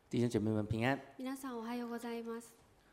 弟兄姐妹们平安。 皆さんおはようございます。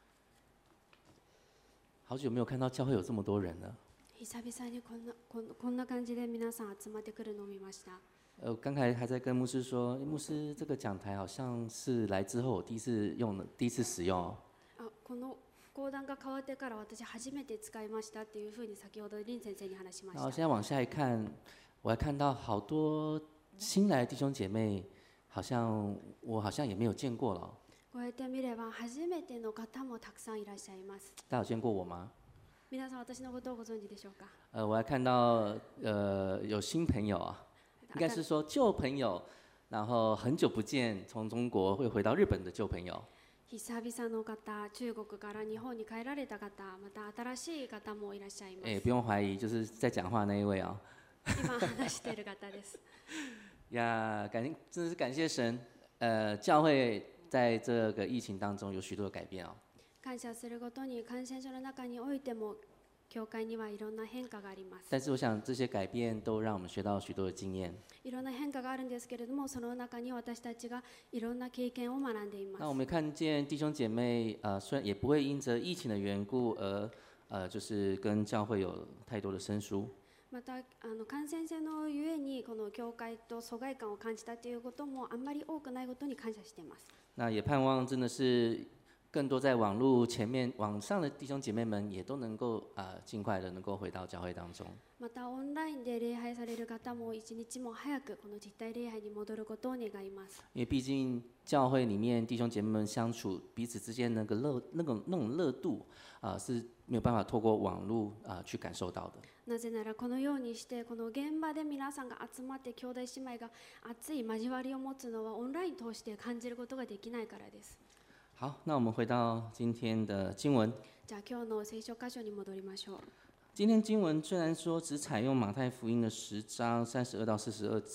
好久没有看到教会有这么多人了。 久々にこんな感じで皆さん集まってくるのを見ました。 刚才还在跟牧师说，牧师这个讲台好像是来之后我第一次使用哦。 この講談が変わってから私初めて使いましたっていうふうに先ほど林先生に話しました。 然后现在往下一看，我还看到好多新来的弟兄姐妹，我好像也没有见过了哦。 こうやって見れば初めての方もたくさんいらっしゃいます。 大家有见过我吗？ 皆さん私のことをご存知でしょうか？ 我还看到有新朋友啊，应该是说旧朋友，然后很久不见，从中国会回到日本的旧朋友。 久々の方、中国から日本に帰られた方、また新しい方もいらっしゃいます。 不用怀疑，就是在讲话那一位啊。 今話している方です。 呀，真的是感谢神，教会在这个疫情当中有许多的改变哦。 感謝することに感染症の中においても教会にはいろんな変化があります。 但是我想这些改变都让我们学到许多的经验。 いろんな変化があるんですけれども、その中に私たちがいろんな経験を学んでいます。 那我们看见弟兄姐妹，虽然也不会因着疫情的缘故而就是跟教会有太多的生疏。 また感染性のゆえにこの教会と疎外感を感じたということもあんまり多くないことに感謝しています。 那也盼望真的是更多在网上的弟兄姐妹们也都能够尽快的能够回到教会当中。 またオンラインで礼拝される方も一日も早くこの実体礼拝に戻ることを願います。 因为毕竟教会里面弟兄姐妹们相处彼此之间那种热度是没有办法透过网络去感受到的。 なぜならこのようにしてこの現場で皆さんが集まって兄弟姉妹が熱い交わりを持つのはオンライン通して感じることができないからです。 好，那我们回到今天的经文。 じゃあ今日の聖書箇所に戻りましょう。 今天经文虽然说只采用马太福音的10章32到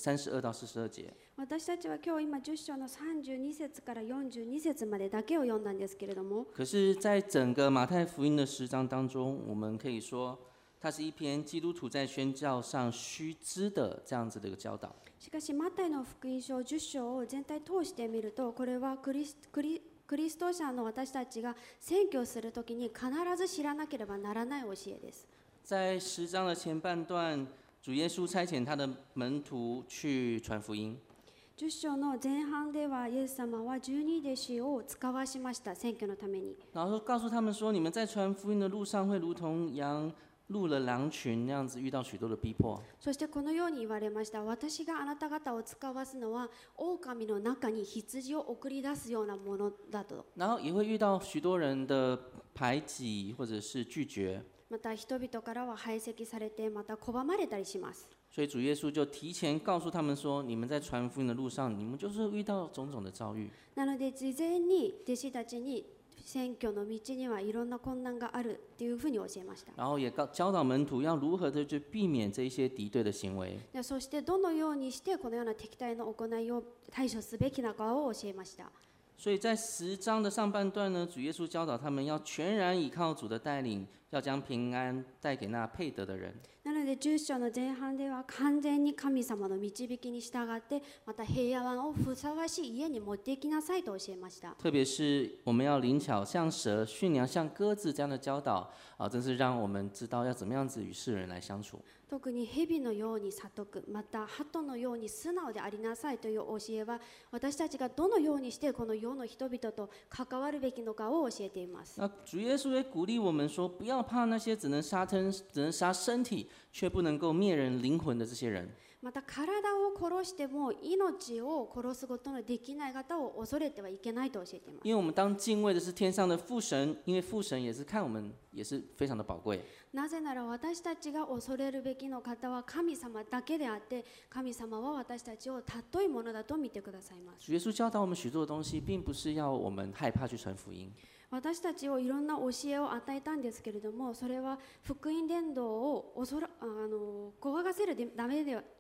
42节， 私たちは今日今10章の32節から42節までだけを読んだんですけれども、 可是，在整个马太福音的10章当中，我们可以说，它是一篇基督徒在宣教上须知的这样子的一个教导。 しかしマタイの福音書10章を全体通してみると、これはクリスト者の私たちが宣教するときに必ず知らなければならない教えです。 在10章的前半段，主耶稣差遣他的门徒去传福音。 10章の前半ではイエス様は12弟子を使わしました、宣教のために。 然后告诉他们说，你们在传福音的路上会如同羊入了狼群那样子，遇到许多的逼迫。 そしてこのように言われました。私があなた方を使わすのは狼の中に羊を送り出すようなものだと。 然后也会遇到许多人的排挤或者是拒绝。 また人々からは排斥されて、また拒まれたりします。 所以主耶稣就提前告訴他們說：你們在傳福音的路上，你們就是會遇到種種的遭遇。 なので事前に弟子たちに宣教の道にはいろんな困難があるっていうふうに教えました。 然後也教導門徒要如何的去避免這一些敵對的行為。 そしてどのようにしてこのような敵対の行いを対処すべきなかを教えました。 所以在10章的上半段呢，主耶穌教導他們要全然倚靠主的帶領，要將平安帶給那配得的人。 なので10章の前半では完全に神様の導きに従って、また平安をふさわしい家に持っていきなさいと教えました。 特別是我們要靈巧像蛇，馴良像鴿子這樣的教導真是讓我們知道要怎麼樣子與世人來相處。 特に蛇のように聡く、また鳩のように素直でありなさいという教えは、私たちがどのようにしてこの世の人々と関わるべきのかを教えています。 那主耶穌也鼓勵我們說，不要怕那些只能殺身體卻不能夠滅人靈魂的這些人。 また体を殺しても命を殺すことのできない方を恐れてはいけないと教えています。 因為我們當敬畏的是天上的父神，因為父神也是看我們也是非常的寶貴。 なぜなら私たちが恐れるべきの方は神様だけであって、神様は私たちを尊いものだと見てくださいます。 主耶穌教導我們許多的東西，並不是要我們害怕去傳福音。 私たちをいろんな教えを与えたんですけれども、それは福音伝道を怖がせる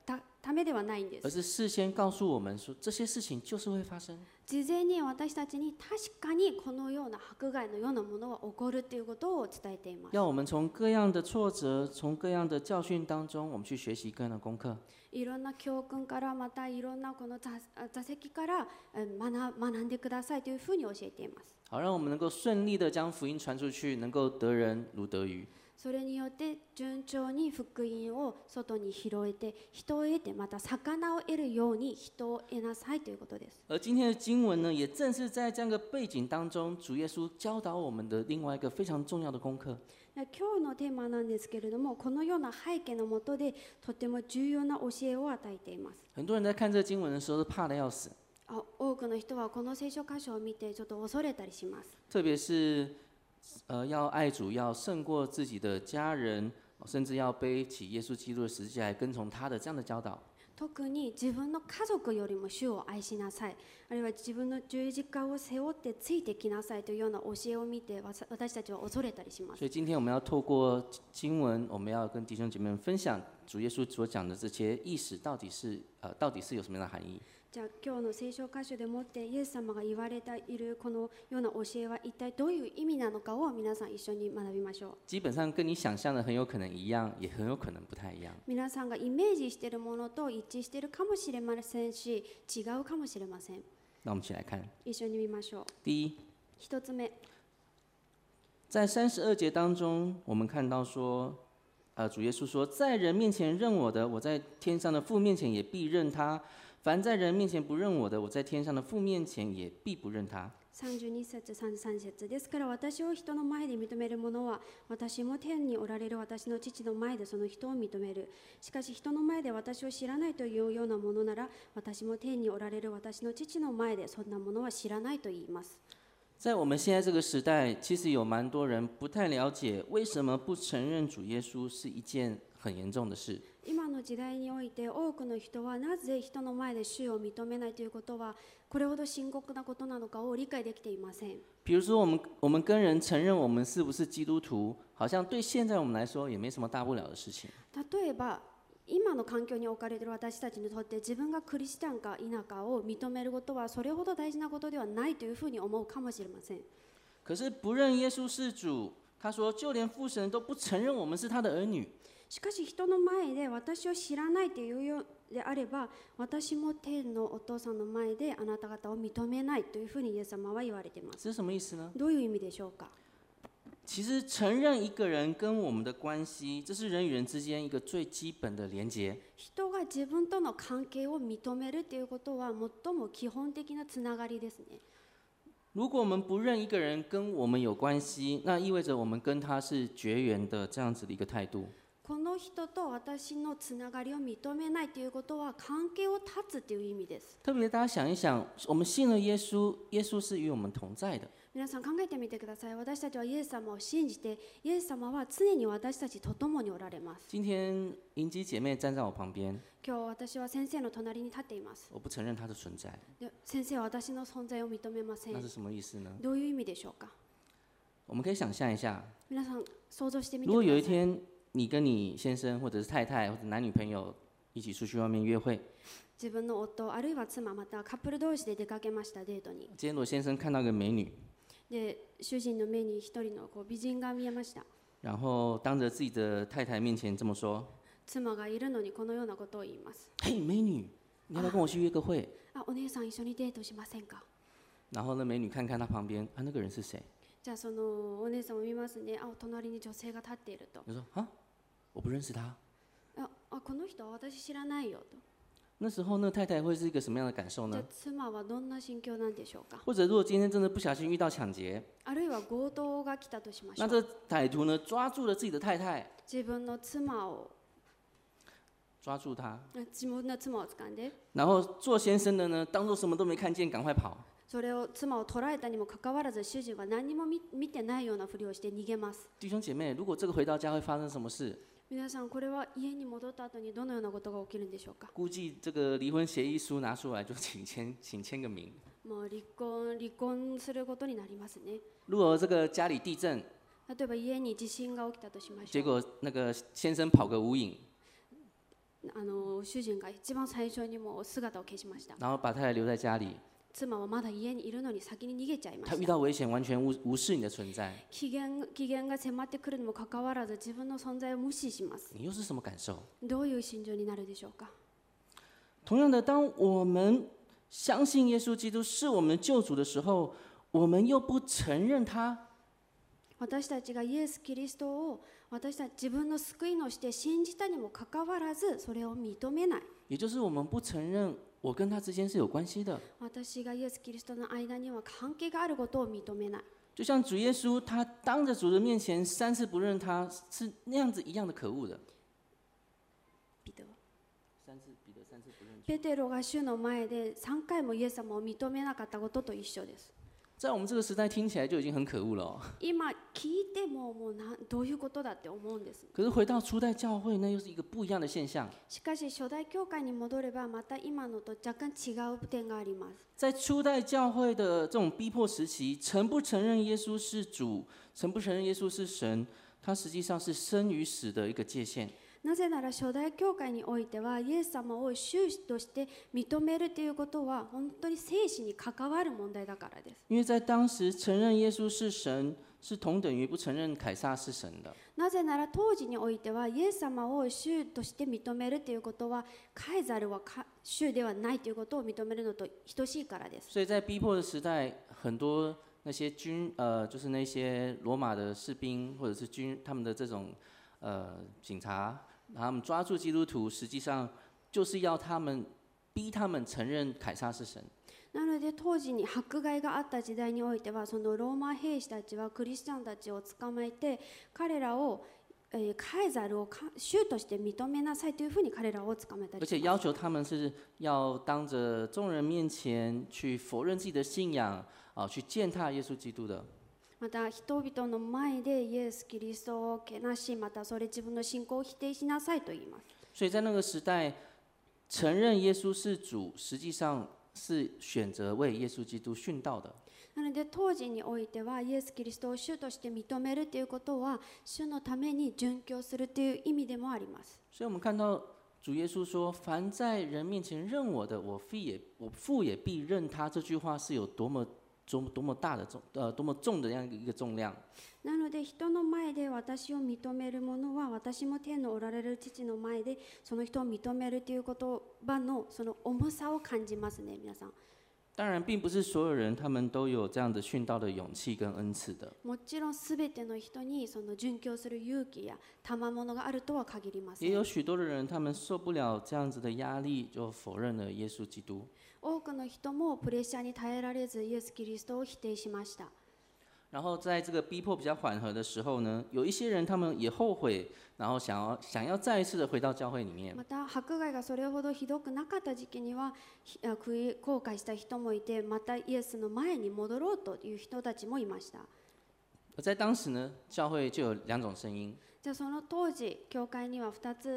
ためではないんで而す。 是事先告诉我们说这些事情就是会发生。 事前に私たちに確かにこのような迫害のようなものは起こるということを伝えています。 要我们从各样的挫折，从各样的教训当中，我们去学习各样的功课。 いろんな教訓からまたいろんなこの座席から学んでくださいというふうに教えています。 好，让我们能够顺利的将福音传出去，能够得人如得鱼。 それによって順調に福音を外に広えて人を得てまた魚を得るように人を得なさいということです。 而今天的经文呢，也正是在这样的背景当中，主耶稣教导我们的另外一个非常重要的功課。 今日のテーマなんですけれども、このような背景のもとでとても重要な教えを与えています。 很多人在看这个经文的时候都怕得要死， 多くの人はこの聖書箇所を見てちょっと恐れたりします。 特别是要爱主，要胜过自己的家人，甚至要背起耶稣基督的十字架来跟从他的这样的教导。 特に自分の家族よりも主を愛しなさい、あるいは自分の十字架を背負ってついてきなさいというような教えを見て私たちは恐れたりします。 所以今天我们要透过经文，我们要跟弟兄姐妹们分享主耶稣所讲的这些意识到底是有什么样的含义。 じゃあ今日の聖書箇所でもってイエス様が言われているこのような教えは一体どういう意味なのかを皆さん一緒に学びましょう。 基本上跟你想象的很有可能一样，也很有可能不太一样。 皆さんがイメージしているものと一致しているかもしれませんし、違うかもしれません。 那我们一起来看。 一緒に見ましょう。 第一， 一つ目。 在32节当中，我们看到说，主耶稣说，在人面前认我的，我在天上的父面前也必认他。凡在人面前不认我的，我在天上的父面前也必不认他。 32節33節ですから私を人の前で認める者は私も天におられる私の父の前でその人を認める。しかし人の前で私を知らないというようなものなら私も天におられる私の父の前でそんなものは知らないと言います。 在我们现在这个时代，其实有蛮多人不太了解为什么不承认主耶稣是一件很严重的事。 今の時代において多くの人はなぜ人の前で主を認めないということはこれほど深刻なことなのかを理解できていません。 比如说我们跟人承认我们是不是基督徒，好像对现在我们来说也没什么大不了的事情。 例えば今の環境に置かれている私たちにとって自分がクリスチャンか否かを認めることはそれほど大事なことではないというふうに思うかもしれません。 可是不认耶稣是主，他说就连父神都不承认我们是他的儿女。 しかし人の前で私を知らないというようであれば私も天のお父さんの前であなた方を認めないというふうにイエス様は言われています。 这是什么意思呢？ どういう意味でしょうか。 其实承認一個人跟我們的關係，這是人與人之間一個最基本的連結。 人が自分との関係を認めるということは最も基本的なつながりですね。 如果我們不認一個人跟我們有關係，那意味着我們跟他是絕緣的這樣子的一個態度。 この人と私のつながりを認めないということは関係を断つという意味です。 特別大家想一想，我們信了耶穌，耶穌是與我們同在的。 皆さん考えてみてください。私たちはイエス様を信じて、イエス様は常に私たちと共におられます。 今天銀姬姐妹站在我旁邊， 今日私は先生の隣に立っています。 我不承認她的存在。 で先生は私の存在を認めません。 那是什麼意思呢？ どういう意味でしょうか。 我們可以想象一下， 皆さん想像してみて如果有一ください。 天你跟你先生或者是太太或者男女朋友一起出去外面約會， 自分の夫あるいは妻またカップル同士で出かけましたデートに。 今天如果先生看到一個美女， で主人の目に一人の美人が見えました。 然後當着自己的太太面前這麼說： 妻がいるのにこのようなことを言います。 嘿，美女，你要不要跟我去約個會？ お姉さん一緒にデートしませんか。 然後呢，美女看看她旁邊，那個人是誰？ じゃあそのお姉さんを見ますね。隣に女性が立っていると。 你說啊，我不認識他。 この人は私知らないよと。 那時候那太太會是一個什麼樣的感受じゃあ呢？ 妻はどんな心境なんでしょうか。 或者如果今天真的不小心遇到搶劫， あるいは強盜が来たとしましょう。 那這歹徒呢抓住了自己的太太， 自分の妻を抓住她， 自分の妻を掴んで、 然後做先生的呢當做什麼都沒看見，趕快跑。 それを妻を捕らえたにもかかわらず主人は何も見てないようなふりをして逃げます。 弟兄姐妹，如果這個回到家會發生什麼事？ 皆さんこれは家に戻った後にどのようなことが起きるんでしょうか。 估計這個離婚協議書拿出來就請簽個名。 もう離婚することになりますね。 如果這個家裡地震， 例えば家に地震が起きたとしましょう。 結果那個先生跑個無影， 主人が一番最初にもう姿を消しました。 然后把太太留在家里。 妻はまだ家にいるのに先に逃げちゃいま他遇した。 到危险，完全无视你的存在。 危険が迫ってくるにもかかわらず自分の存在を無視します。 你又是什么感受？ どういう心情になるでしょうか。 同样的，当我们相信耶稣基督是我们的救主的时候，我们又不承认他。 私たちがイエス・キリストを私たち自分の救い主して信じたにもかかわらずそれを認めない。 也就是我们不承认我跟他之间是有关系的。 私がイエス・キリストの間には関係があることを認めない。 就像主耶稣，他当着主的面前3次不认他，是那样子一样的可恶的。 彼得3次不認。ペテロが主の前で3回もイエス様を認めなかったことと一緒です。 在我们这个时代听起来就已经很可恶了哦。 今聞いてもどういうことだって思うんです。 可是回到初代教会，那又是一个不一样的现象。 しかし初代教会に戻ればまた今のと若干違う点があります。 在初代教会的这种逼迫时期，承不承认耶稣是主，承不承认耶稣是神，它实际上是生与死的一个界限。 なぜなら初代教会においてはイエス様を主として認めるということは本当に生死に関わる問題だからです。 因为在当时承认耶稣是神，是同等于不承认凯撒是神的。 なぜなら当時においてはイエス様を主として認めるということはカイザルは主ではないということを認めるのと等しいからです。 所以在逼迫的时代，很多那些就是那些罗马的士兵或者是他们的这种警察。他们抓住基督徒，实际上就是要逼他们承认凯撒是神。 なので当時に迫害があった時代においてはそのローマ兵士たちはクリスチャンたちを捕まえて彼らをカイザルを主として認めなさいというふうに彼らを捕まえたりします。 而且要求他们是要当着众人面前去否认自己的信仰，去践踏耶稣基督的。 また人々の前でイエス・キリストをけなし、またそれ自分の信仰を否定しなさいと言います。 所以在那个时代，承认耶稣是主，实际上是选择为耶稣基督殉道的。 なので当時においてはイエス・キリストを主として認めるということは主のために殉教するという意味でもあります。 所以我们看到主耶稣说：“凡在人面前认我的，我父也必认他。”这句话是有多么大的多么重的这样一个重量。 なので人の前で私を認める者は私も天のおられる父の前でその人を認めるという言葉のその重さを感じますね、皆さん。 当然，并不是所有人他们都有这样的殉道的勇气跟恩赐的。 もちろんすべての人にその殉教する勇気や賜物があるとは限りません。 也有许多的人，他们受不了这样子的压力，就否认了耶稣基督。 多くの人もプレッシャーに耐えられずイエス・キリストを否定しました。 然后在这个逼迫比较缓和的时候呢，有一些人他们也后悔，然后想要再一次的回到教会里面。 また迫害がそれほどひどくなかった時期には後悔した人もいて、またイエスの前に戻ろうという人たちもいました。 而在当时呢，教会就有2种声音。 じゃあその当時教会には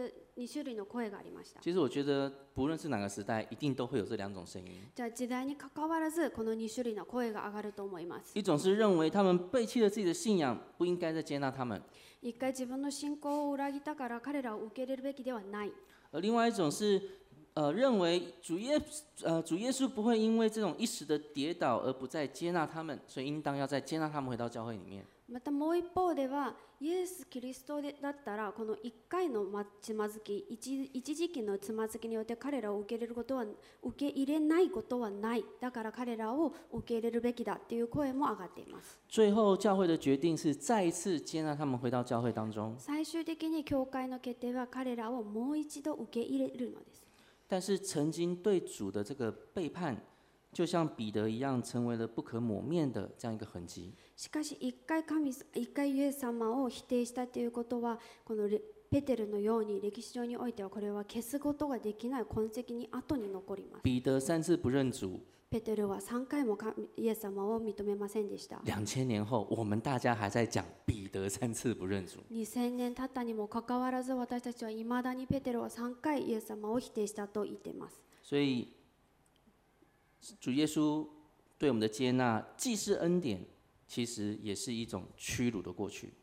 2種類の声がありました。 其实我觉得不论是哪个时代，一定都会有这2种声音。 じゃあ時代に関わらずこの2種類の声が上がると思います。 一种是认为他们背弃了自己的信仰，不应该再接纳他们。 一回自分の信仰を裏切ったから彼らを受け入れるべきではない。 而另外一种是认为主耶稣不会因为这种一时的跌倒而不再接纳他们，所以应当要再接纳他们回到教会里面。 またもう一方ではイエス・キリストだったらこの1回のつまずき、一時期のつまずきによって彼らを受け入れないことはない。だから彼らを受け入れるべきだっていう声も上がっています。 最后教会的决定是再一次接纳他们回到教会当中。 最終的に教会の決定は彼らをもう一度受け入れるのです。 但是曾经对主的这个背叛，就像彼得一样，成为了不可磨灭的这样一个痕迹。 しかし一回イエス様を否定したということはこのペテルのように歴史上においてはこれは消すことができない痕跡に後に残ります。 彼得3次不认主。 ペテルは3回もイエス様を認めませんでした。 2000年后，我们大家还在讲彼得3次不认主。 2000年経ったにもかかわらず私たちは未だにペテルは3回イエス様を否定したと言っています。 所以主耶稣对我们的接纳，既是恩典，其实也是一种屈辱的过去。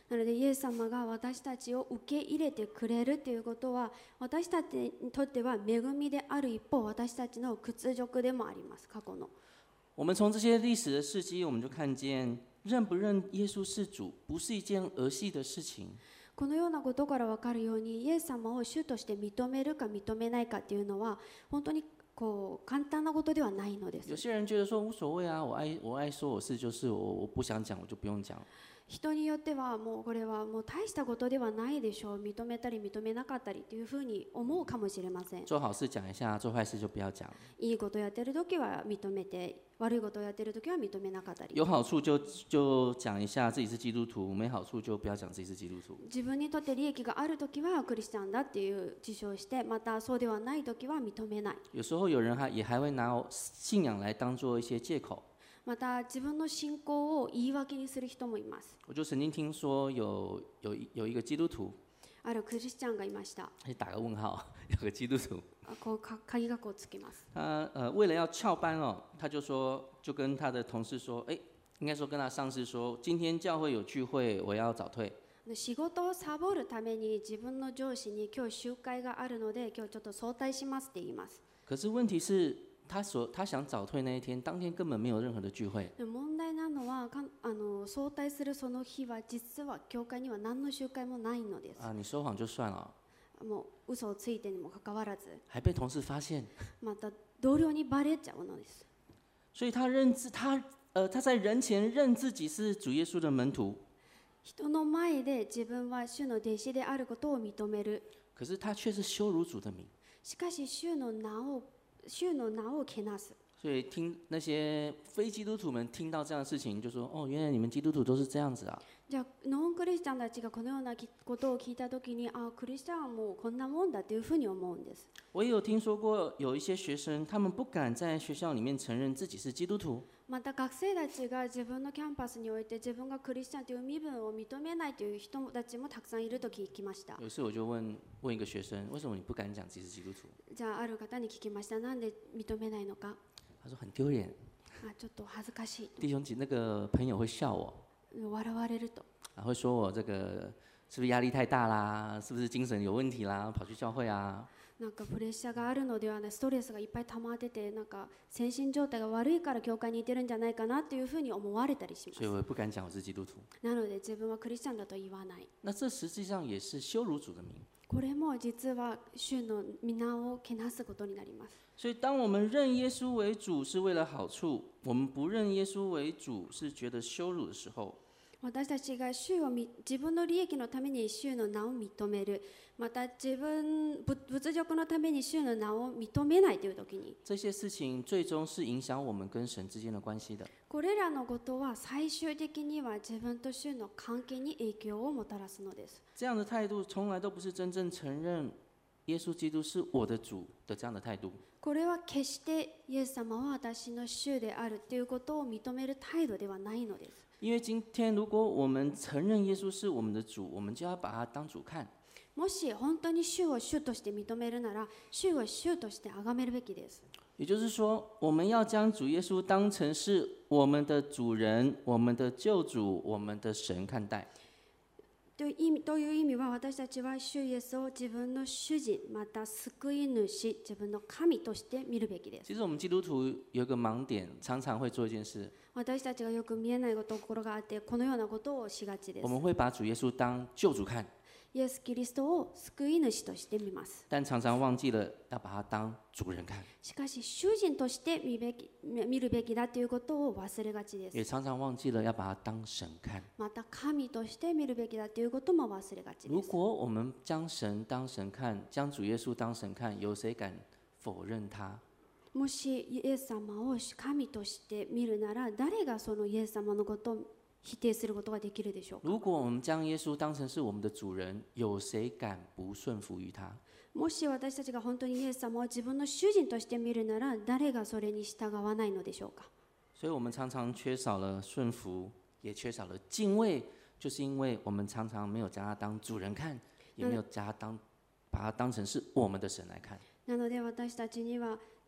なのでイエス様が私たちを受け入れてくれるということは、私たちにとっては恵みである一方、私たちの屈辱でもあります。過去の我们从这些历史的事迹，我们就看见认不认耶稣是主，不是一件儿戏的事情。 このようなことから分かるように、イエス様を主として認めるか認めないかというのは本当に簡単なことではないのです。 有些人觉得说无所谓啊，我爱说我是就是我不想讲我就不用讲。 人によってはもうこれはもう大したことではないでしょう、認めたり認めなかったりというふうに思うかもしれません。 做好事讲一下，做坏事就不要讲。 いいことやってる時は認めて、悪いことやってる時は認めなかったり。 有好处就讲一下自己是基督徒，没好处就不要讲自己是基督徒。 自分にとって利益がある時はクリスチャンだっていう自称して、またそうではない時は認めない。 有时候有人也还会拿信仰来当做一些借口。 また自分の信仰を言い訳にする人もいます。 我就曾经听说有一个基督徒， あるクリスチャンがいました。 打个问号，有个基督徒， こう鍵がこうつきます。 他为了要翘班哦，他就跟他的同事说，应该说跟他上司说，今天教会有聚会，我要早退。 仕事をサボるために自分の上司に今日集会があるので今日ちょっと早退しますって言います。 可是问题是他想早退那一天，当天根本没有任何的聚会。 問題なのは早退するその日は実は教会には何の集会もないのです。 你说谎就算了， もう嘘をついてにもかかわらず、 还被同事发现。 また同僚にバレちゃうのです。 所以他在人前认自己是主耶稣的門徒。 人の前で自分は主の弟子であることを認める。 可是他却是羞辱主的名。 しかし主の名をけなす。 所以那些非基督徒们听到这样的事情，就说：“哦，原来你们基督徒都是这样子啊。” じゃあノンクリスチャンたちがこのようなことを聞いたときに、クリスチャンはもうこんなもんだというふうに思うんです。 我也有听说过有一些学生，他们不敢在学校里面承认自己是基督徒。 また学生たちが自分のキャンパスにおいて自分がクリスチャンという身分を認めないという人たちもたくさんいると聞きました。 有一次我就问一个学生，为什么你不敢讲自己是基督徒？ じゃあある方に聞きました。なんで認めないのか。 他说很丢脸。 ちょっと恥ずかしい。 弟兄姐那个朋友会笑我。 笑われると。 会说我这个是不是压力太大啦？是不是精神有问题啦？跑去教会啊？ なんかプレッシャーがあるのではない、ストレスがいっぱい溜まってて、なんか精神状態が悪いから教会に行ってるんじゃないかなというふうに思われたりします。 所以我也不敢讲我是基督徒。 なので自分はクリスチャンだと言わない。 那这实际上也是羞辱主的名。 これも実は主の皆をけなすことになります。 所以当我们认耶稣为主是为了好处，我们不認耶穌為主是覺得羞辱的時候， 私たちが自分の利益のために主の名を認める、また屈辱のために主の名を認めないという時に、 這些事情最終是影響我們跟神之間的關係的。 これらのことは最終的には自分と主の関係に影響をもたらすのです。 這樣的態度從來都不是真正承認耶穌基督是我的主的這樣的態度。 これは決してイエス様は私の主であるということを認める態度ではないのです。 因為今天如果我們承認耶穌是我們的主，我們就要把他當主看。 もし本当に主を主として認めるなら、主を主として崇めるべきです。 也就是說，我們要將主耶穌當成是我們的主人、我們的救主、我們的神看待。 という意味は、私たちは主イエスを自分の主人、また救い主、自分の神として見るべきです。 其實我們基督徒有一個盲點，常常會做一件事。 私たちがよく見えないところがあって、このようなことをしがちです。 我們會把主耶穌當救主看。 イエス・キリストを救い主として見ます。 但常常忘記了要把他當主人看。 しかし、主人として見るべきだということを忘れがちです。 也常常忘記了要把他當神看。 また、神として見るべきだということも忘れがちです。 如果我們將神當神看，將主耶穌當神看，有誰敢否認他？ もしイエス様を神として見るなら、誰がそのイエス様のことを否定することができるでしょうか。 如果我們將耶穌當成是我們的主人，有誰敢不順服於他？ もし私たちが本当にイエス様を自分の主人として見るなら、誰がそれに従わないのでしょうか。 所以我們常常缺少了順服，也缺少了敬畏，就是因為我們常常沒有將他當主人看，也沒有把他當成是我們的神來看。 なので私たちには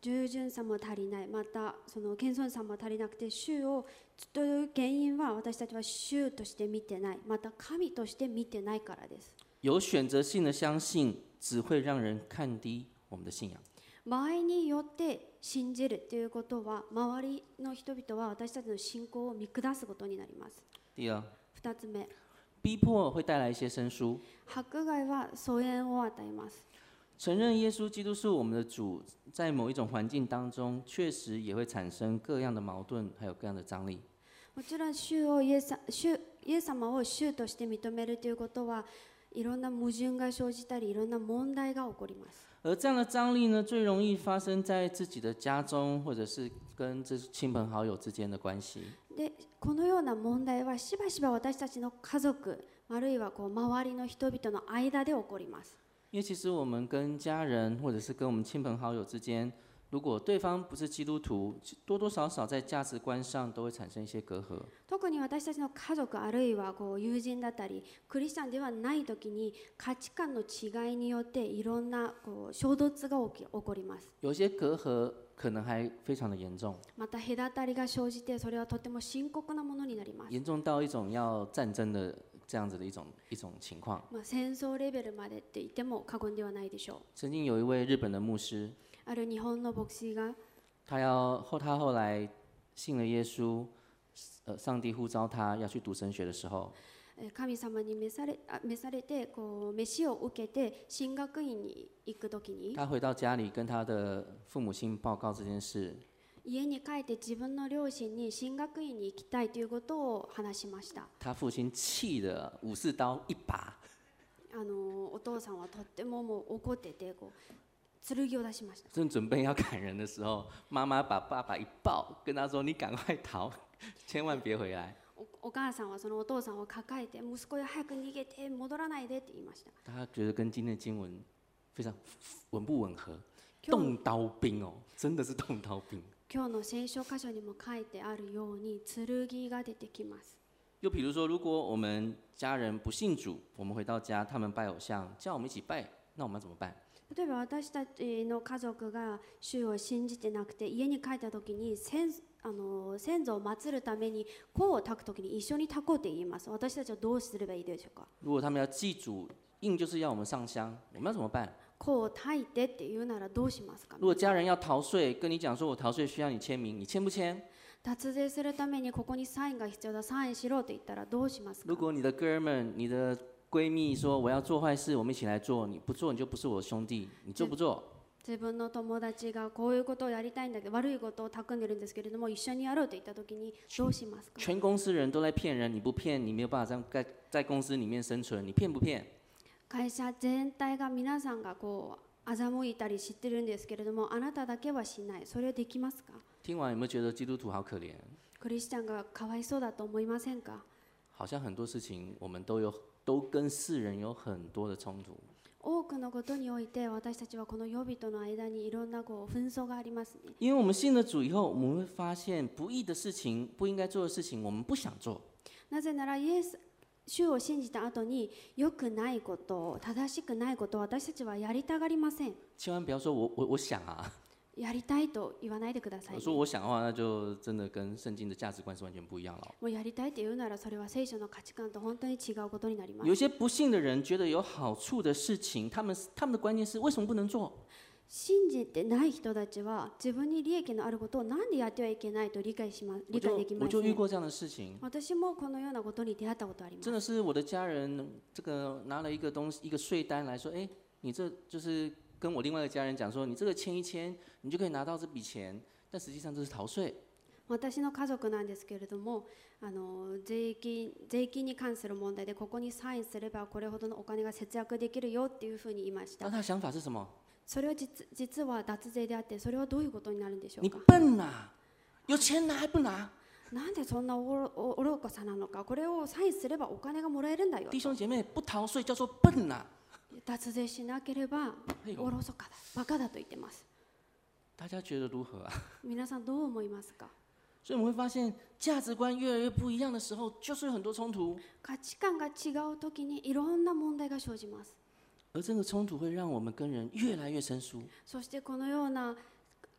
従順さも足りない、またその謙遜さも足りなくて、主をという原因は私たちは主として見てない、また神として見てないからです。 有选择性的相信只会让人看低我们的信仰。 場合によって信じるということは、周りの人々は私たちの信仰を見下すことになります。 第二， 2つ目、 逼迫会带来一些生疏。 迫害は疎遠を与えます。 承认耶稣基督是我们的主，在某一种环境当中，确实也会产生各样的矛盾，还有各样的张力。 もちろんイエス様を主として認めるということはいろんな矛盾が生じたり、いろんな問題が起こります。 而这样的张力呢，最容易发生在自己的家中，或者是跟这亲朋好友之间的关系。 で、このような問題はしばしば私たちの家族、あるいは周りの人々の間で起こります。 因为其实我们跟家人，或者是跟我们亲朋好友之间，如果对方不是基督徒，多多少少在价值观上都会产生一些隔阂。 特に私たちの家族、あるいは友人だったり、クリスチャンではない時に価値観の違いによっていろんな衝突が起こります。 有些隔阂可能还非常的严重， また隔たりが生じて、それはとても深刻なものになります。 严重到一种要战争的这样子的一种情况。 戦争レベルまでって言っても過言ではないでしょう。 曾经有一位日本的牧师， ある日本の牧師が他后来信了耶稣，上帝呼召他要去读神学的时候， 神様に召されて召しを受けて神学院に行くときに、 他回到家里跟他的父母亲报告这件事。 家に帰って自分の両親に神学院に行きたいということを話しました。 他父亲气得武士刀一把， お父さんはとってももう怒ってて剣を出しました。 正准备要砍人的时候，妈妈把爸爸一抱，跟他说：“你赶快逃，千万别回来。” お母さんはそのお父さんを抱えて、息子よ早く逃げて戻らないでって言いました。 他觉得跟今天的经文非常吻不吻合？动刀兵哦，真的是动刀兵。 今日の聖書箇所にも書いてあるように、剣が出てきます。 又比如说，如果我们家人不信主，我们回到家，他们拜偶像，叫我们一起拜，那我们要怎么办？ 例えば私たちの家族が主を信じてなくて、家に帰った時に先祖を祀るために香を焚く時に一緒に焚こうって言います。私たちはどうすればいいでしょうか。 如果他们要祭祖，硬就是要我们上香，我们要怎么办？ 香を焚いてって言うならどうしますか。 如果家人要逃税，跟你讲说我逃税需要你签名，你签不签？ 脱税するためにここにサインが必要だ、サインしろと言ったらどうしますか。 如果你的哥们、你的闺蜜说我要做坏事，我们一起来做，你不做你就不是我的兄弟，你做不做？ 自分の友達がこういうことをやりたいんだけど、悪いことを企んでるんですけれども、一緒にやろうと言った時にどうしますか。 全公司人都在骗人，你不骗，你没有办法在公司里面生存，你骗不骗？ 会社全体が皆さんが欺いたり知ってるんですけれども、あなただけはしない。それはできますか。 听完有没有觉得基督徒好可怜？ クリスチャンがかわいそうだと思いませんか。 好像很多事情我们都跟世人有很多的冲突。 多くのことにおいて私たちはこの予備との間にいろんな紛争がありますね。 因为我们信了主以后，我们会发现不义的事情、不应该做的事情，我们不想做。 なぜなら主を信じた後に良くないこと、正しくないことを私たちはやりたがりません。 千万不要说我想啊。 やりたいと言わないでください、ね。 说我想的话，那就真的跟圣经的价值观是完全不一样了。 もうやりたいと言うなら、それは聖書の価値観と本当に違うことになります。 有些不信的人觉得有好处的事情，他们的观念是为什么不能做？ 信じてない人たちは自分に利益のあることをなんでやってはいけないと理解できま我就せん。 遇过这样的事情。 私もこのようなことに出会ったことあります。 真的是我的家人，这个拿了一个一个税单来说，哎，你这就是跟我另外一个家人讲说，你这个签一签，你就可以拿到这笔钱，但实际上这是逃税。 私の家族なんですけれども、税金に関する問題でここにサインすればこれほどのお金が節約できるよっていうふうに言いました。 那他的想法是什么？ それは実は脱税であって、それはどういうことになるんでしょう你か。 笨啊，有钱拿还不拿？ なんでそんな愚かさなのか。これをサインすればお金がもらえるんだよ。 弟兄姐妹，不逃税叫做笨啊。 脱税しなければおろそかだ、バカだと言ってます。 大家觉得如何啊？ 皆さんどう思いますか。 所以我们会发现，价值观越来越不一样的时候，就是有很多冲突。 価値観が違うときにいろんな問題が生じます。 而这个冲突会让我们跟人越来越生疏。 そしてこのような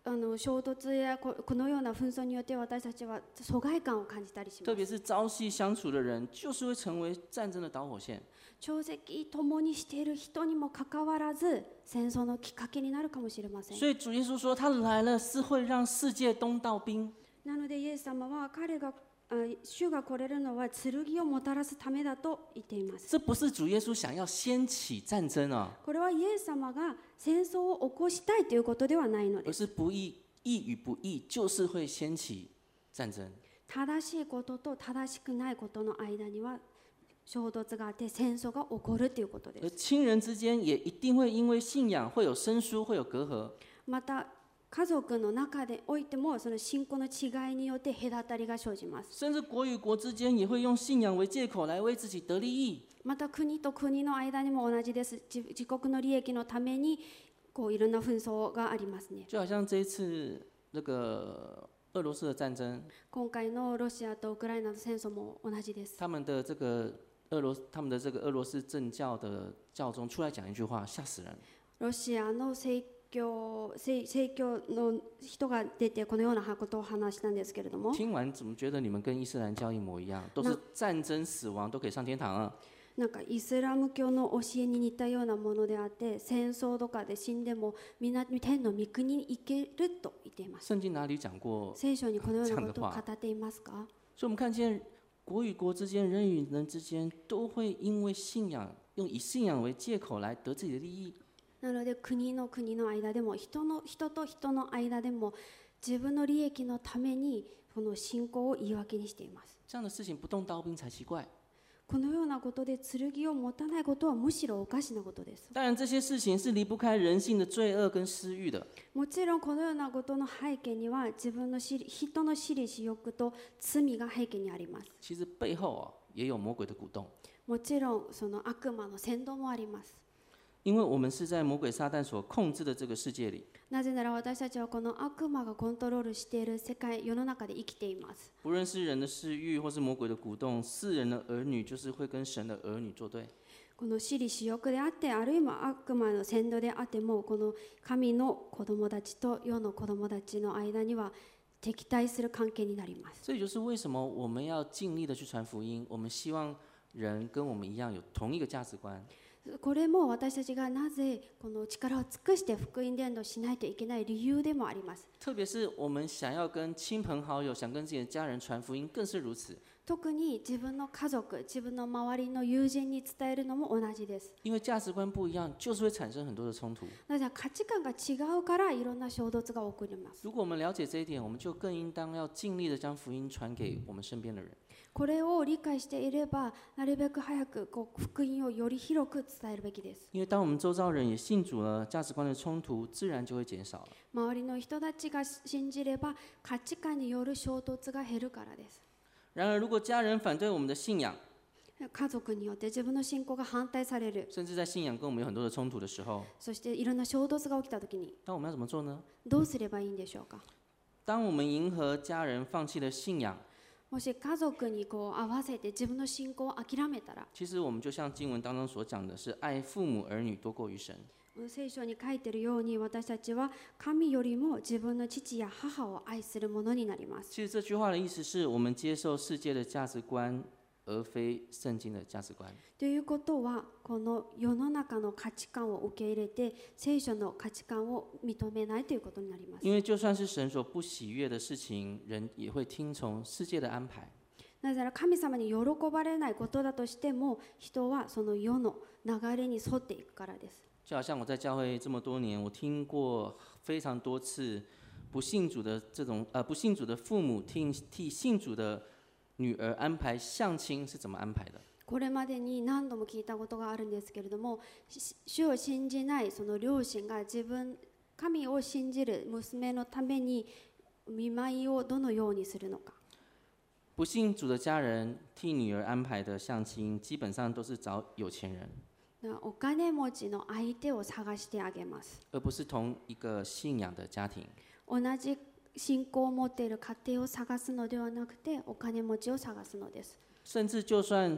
衝突やこのような紛争によって私たちは疎外感を感じたりします。 特别是朝夕相处的人，就是会成为战争的导火線。 朝夕共にしている人にもかかわらず戦争のきっかけになるかもしれません。 所以主耶稣说，他来了是会让世界东道兵。 なのでイエス様は主が来れるのは剣をもたらすためだと言っています。 这不是主耶稣想要掀起战争啊， これはイエス様が戦争を起こしたいということではないの而です。 是不义与不义就是会掀起战争。 正しいことと正しくないことの間には衝突があって戦争が起こるということで而す。 亲人之间也一定会因为信仰会有生疏，会有隔阂。 また家族の中でおいてもその信仰の違いによって隔たりが生じます。 甚至国与国之間也會用信仰為借口來為自己得利益。 また国と国の間にも同じです。自国の利益のためにいろんな紛争がありますね。 就好像這一次那個俄羅斯的戰爭， 今回のロシアとウクライナの戦争も同じです。 他們的這個俄羅斯正教的教宗出來講一句話，嚇死人。 ロシアの正教の人が出てこのようなことを話したんですけれども、 聽完怎麼覺得你們跟伊斯蘭教一模一樣，都是戰爭死亡都可以上天堂啊？ なんかイスラム教の教えに似たようなものであって、戦争とかで死んでもみんな天の御国に行けると言っています。 聖經哪裡講過？ 聖書にこのようなことを語っていますか？ 所以我們看見國與國之間、人與人之間都會因為信仰，以信仰為借口來得自己的利益。 なので国の間でも人と人の間でも自分の利益のためにこの信仰を言い訳にしています。 這樣的事情不動刀兵才奇怪。 このようなことで剣を持たないことはむしろおかしなことです。 當然這些事情是離不開人性的罪惡跟私欲的。 もちろんこのようなことの背景には人の私利私欲と罪が背景にあります。 其實背後也有魔鬼的鼓動。 もちろんその悪魔の扇動もあります。 因為我們是在魔鬼撒旦所控制的這個世界裡。 なぜなら私たちはこの悪魔がコントロールしている世の中で生きています。 不論是人的私欲或是魔鬼的鼓動，世人的兒女就是會跟神的兒女作對。 この私利私欲であって、あるいは悪魔の扇動であっても、この神の子供たちと世の子供たちの間には敵対する関係になります。 這也就是為什麼我們要盡力的去傳福音，我們希望人跟我們一樣有同一個價值觀。 これも私たちがなぜこの力を尽くして福音伝道しないといけない理由でもあります。 特別是我們想要跟親朋好友、想跟自己的家人傳福音，更是如此。 特に自分の家族、自分の周りの友人に伝えるのも同じです。 因為價值觀不一樣，就是會產生很多的衝突。 なぜ価値観が違うからいろんな衝突が起こります。 如果我們了解這一點，我們就更應當要盡力的將福音傳給我們身邊的人。 これを理解していれば、なるべく早く福音をより広く伝えるべきです。 因為當我們周遭人也信主了，價值觀的衝突自然就會減少了。 周りの人たちが信じれば価値観による衝突が減るからです。 然而，如果家人反對我們的信仰， 家族によって自分の信仰が反対される、 甚至在信仰跟我們有很多的衝突的時候， そしていろんな衝突が起きたときに那我們要怎麼做呢？ どうすればいいんでしょうか。 當我們迎合家人放棄了信仰， もし家族に合わせて自分の信仰を諦めたら、 其實我們就像經文當中所講的是愛父母兒女多過於神。 聖書に書いているように私たちは神よりも自分の父や母を愛するものになります。 其實這句話的意思是我們接受世界的價值觀，而非聖經的價值觀。 ということは、この世の中の価値観を受け入れて聖書の価値観を認めないということになります。 因為就算是神所不喜悅的事情，人也會聽從世界的安排。 なぜなら神様に喜ばれないことだとしても、人はその世の流れに沿っていくからです。 就好像我在教會這麼多年，我聽過非常多次不信主的不信主的父母替信主的女兒安排相親是怎麼安排的。 これまでに何度も聞いたことがあるんですけれども、主を信じないその両親が神を信じる娘のために見舞いをどのようにするのか。 不信主的家人替女兒安排的相親，基本上都是找有錢人。 お金持ちの相手を探してあげます。 而不是同一個信仰的家庭。 同じ信仰を持っている家庭を探すのではなくて、お金持ちを探すのです。 甚至就算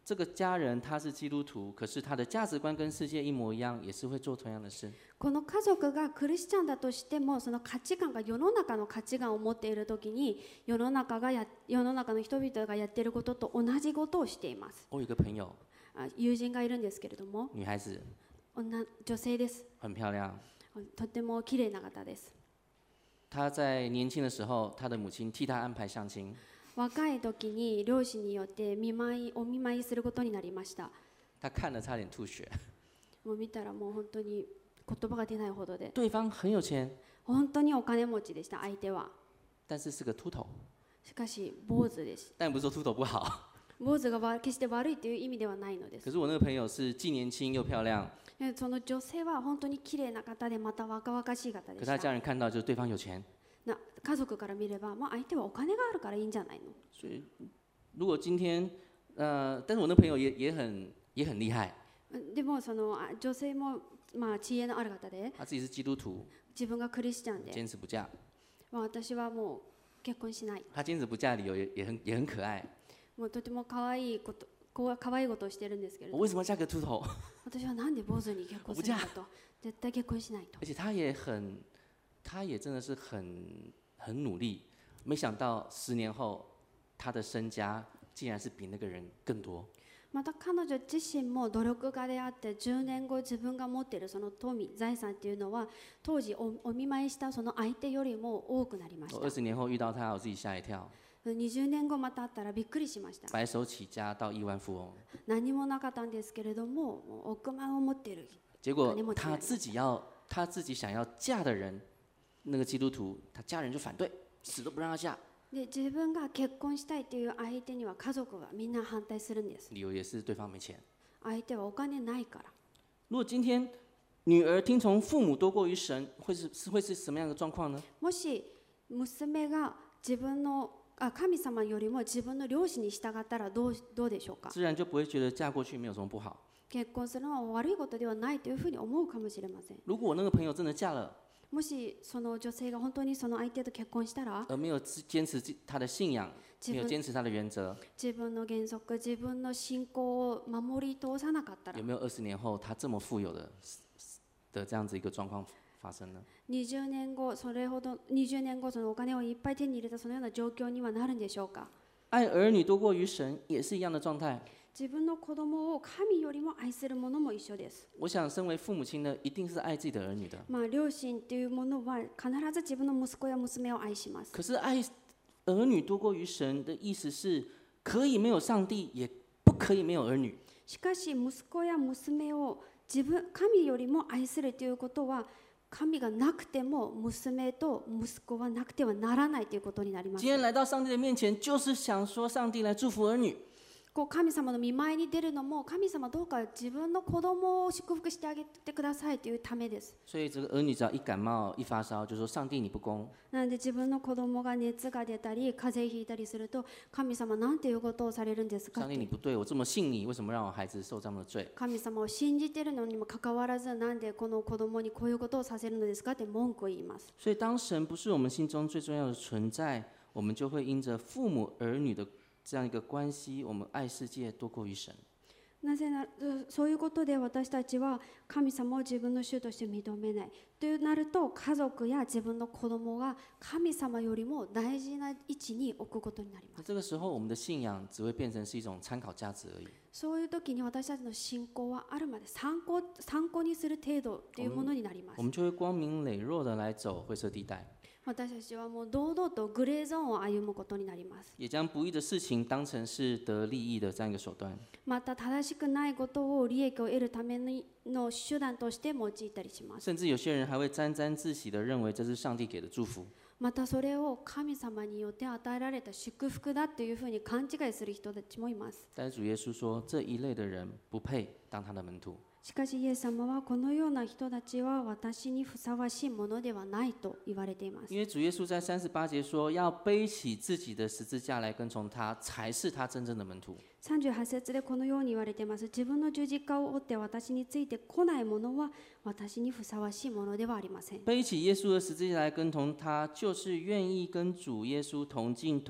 这个家人他是基督徒，可是他的价值观跟世界一模一样，也是会做同样的事。 この家族がクリスチャンだとしても、その価値観が世の中の価値観を持っているときに、世の中の人々がやっていることと同じことをしています。 我有一个朋友， 友人がいるんですけれども、 女孩子， 女性です。 很漂亮。 とても綺麗な方です。 她在年轻的时候，她的母親替她安排相親。 若い時に両親によってお見舞いすることになりました。 她看了差點吐血。 もう見たらもう本当に言葉が出ないほどで。 对方很有錢， 本当にお金持ちでした、相手は。 但是是個禿頭。 しかし坊主です。 但不是說禿頭不好。 坊主が決して悪いという意味ではないのです。 可是我那個朋友是既年輕又漂亮。 その女性は本当に綺麗な方で、また若々しい方で可した。 他家人看到就是對方有錢。 家族から見れば、相手はお金があるからいいんじゃないの。 所以如果今天，但是我那朋友也很厲害。 でもその女性も知恵のある方で、 他自己是基督徒， 自分がクリスチャンで、 堅持不嫁。 私はもう結婚しない。 他堅持不嫁的理由也很可愛。 もうとても可愛いことをしてるんですけれども、 我為什麼要嫁個禿頭？ 私はなんで坊主に結婚するんだと、絶対結婚しないと。 而且他也真的是很努力，没想到10年後，他的身家竟然是比那個人更多。 また彼女自身も努力家であって、10年後自分が持っているその財産っていうのは、当時お見舞いしたその相手よりも多くなりました。 20年後遇到他，我自己嚇一跳。 20年後また会ったらびっくりしました。 白手起家到億萬富翁。 何もなかったんですけれども、億万を持っている。 結果他自己想要嫁的人，那個基督徒，他家人就反對，死都不讓他嫁。 で、自分が結婚したいという相手には家族がみんな反対するんです。 理由也是對方沒錢。 相手はお金ないから。 如果今天女兒聽從父母多過於神，會是什麼樣的狀況呢？ もし娘が神様よりも自分の両親に従ったらどうでしょうか。 自然就不會覺得嫁過去沒有什麼不好。 結婚するのは悪いことではないというふうに思うかもしれません。 如果我那個朋友真的嫁了， もしその女性が本当にその相手と結婚したら、 而沒有堅持他的信仰，沒有堅持他的原則， 自分の原則、自分の信仰を守り通さなかったら、 有沒有20年後他這麼富有的這樣子一個狀況發生呢 ？20年後そのお金をいっぱい手に入れたそのような状況にはなるんでしょうか。 愛兒女多過於神也是一樣的狀態。 自分の子供を神よりも愛するものも一緒です。 我想身為父母親的一定是愛自己的兒女的。 両親というものは必ず自分の息子や娘を愛します。 可是愛兒女多過於神的意思是，可以沒有上帝，也不可以沒有兒女。 しかし息子や娘を神よりも愛するということは、神がなくても娘と息子はなくてはならないということになります。 今天來到上帝的面前，就是想說上帝來祝福兒女。 神様の御前に出るのも、神様どうか自分の子供を祝福してあげてくださいというためです。 所以這個兒女只要一感冒一發燒，就說上帝你不公。 なので自分の子供が熱が出たり風邪ひいたりすると、神様なんていうことをされるんですか。 上帝你不對，我這麼信你，為什麼讓我孩子受這樣的罪？ 神様を信じているのにもかかわらず、なんでこの子供にこういうことをさせるのですかって文句を言います。 所以當神不是我們心中最重要的存在，我們就會因着父母兒女的這樣一個關係，我們愛世界多過於神。 なぜなら、そういうことで私たちは神様を自分の主として認めないとなると、家族や自分の子供が神様よりも大事な位置に置くことになります。 這個時候，我們的信仰只會變成是一種參考價值而已。 そういう時に私たちの信仰はあるまで参考にする程度というものになります。 我們就會光明磊落的來走灰色地帶。 私たちはもう堂々とグレーゾーンを歩むことになります。 也將不義的事情當成是得利益的這樣一個手段。 また正しくないことを利益を得るための手段として用いたりします。 甚至有些人還會沾沾自喜的認為這是上帝給的祝福。 またそれを神様によって与えられた祝福だというふうに勘違いする人たちもいます。 但是主耶穌說，這一類的人不配當他的門徒。 しかしイエス様は、このような人たちは私にふさわしいものではないと言われています。 因為主耶穌在38節說，要背起自己的十字架來跟從他，才是他真正的門徒。 38節でこのように言われています。自分の十字架を追って私についてこない者は私にふさわしいものではありません。 背起耶穌的十字架來跟從他，就是願意跟主耶穌同進